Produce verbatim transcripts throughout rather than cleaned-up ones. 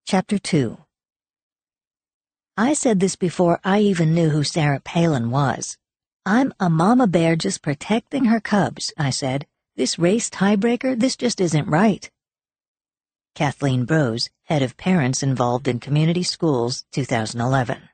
Chapter two. I said this before I even knew who Sarah Palin was. "I'm a mama bear just protecting her cubs," I said. "This race tiebreaker, this just isn't right." Kathleen Brose, head of parents involved in community schools, two thousand eleven.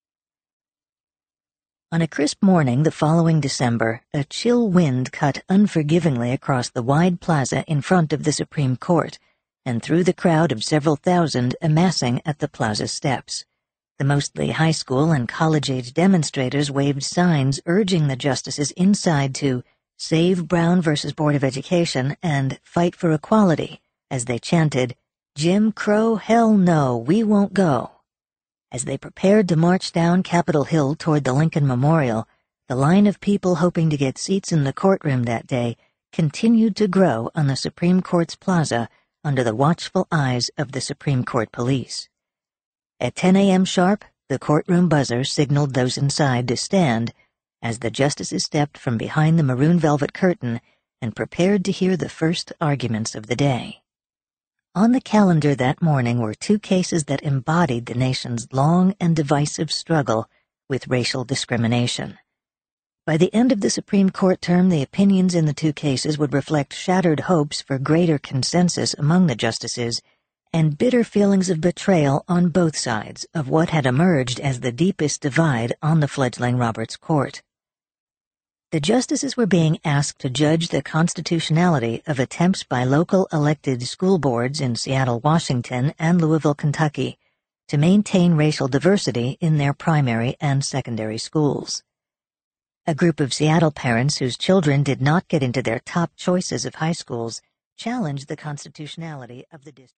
On a crisp morning the following December, a chill wind cut unforgivingly across the wide plaza in front of the Supreme Court and through the crowd of several thousand amassing at the plaza steps. The mostly high school and college-age demonstrators waved signs urging the justices inside to "Save Brown versus Board of Education" and "Fight for Equality," as they chanted, "Jim Crow, hell no, we won't go." As they prepared to march down Capitol Hill toward the Lincoln Memorial, the line of people hoping to get seats in the courtroom that day continued to grow on the Supreme Court's plaza under the watchful eyes of the Supreme Court police. At ten a m sharp, the courtroom buzzer signaled those inside to stand as the justices stepped from behind the maroon velvet curtain and prepared to hear the first arguments of the day. On the calendar that morning were two cases that embodied the nation's long and divisive struggle with racial discrimination. By the end of the Supreme Court term, the opinions in the two cases would reflect shattered hopes for greater consensus among the justices and bitter feelings of betrayal on both sides of what had emerged as the deepest divide on the fledgling Roberts Court. The justices were being asked to judge the constitutionality of attempts by local elected school boards in Seattle, Washington, and Louisville, Kentucky, to maintain racial diversity in their primary and secondary schools. A group of Seattle parents whose children did not get into their top choices of high schools challenged the constitutionality of the district.